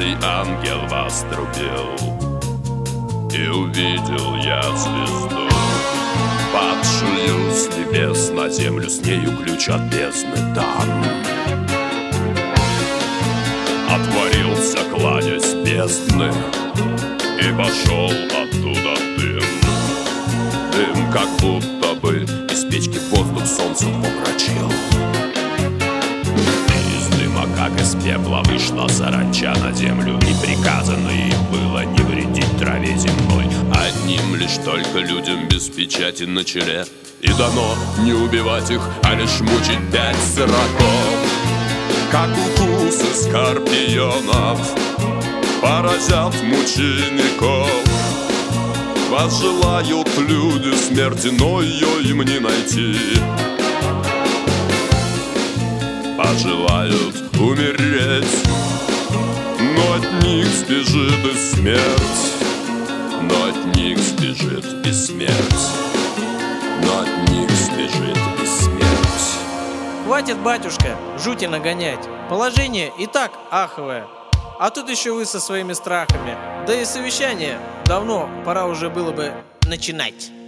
Небесный ангел вострубил, и увидел я звезду, падшую с небес на землю, с нею ключ от бездны дан. Отворился, кладезь бездны, и пошел оттуда дым. Дым, как будто бы из печки воздух солнцем помрачил. Из дыма, как из пепла, вышла саранча на землю, и приказано ей было не вредить траве земной, одним лишь только людям без печати на челе. И дано не убивать их, а лишь мучить 5 сроков. Как укусы скорпионов поразят мучеников. Возжелают люди смерти, но ее им не найти. Пожелают умереть, но от них сбежит и смерть. Но от них сбежит и смерть. Но от них сбежит и смерть. Хватит, батюшка, жути нагонять. Положение и так аховое. А тут еще вы со своими страхами. Да и совещание давно пора уже было бы начинать.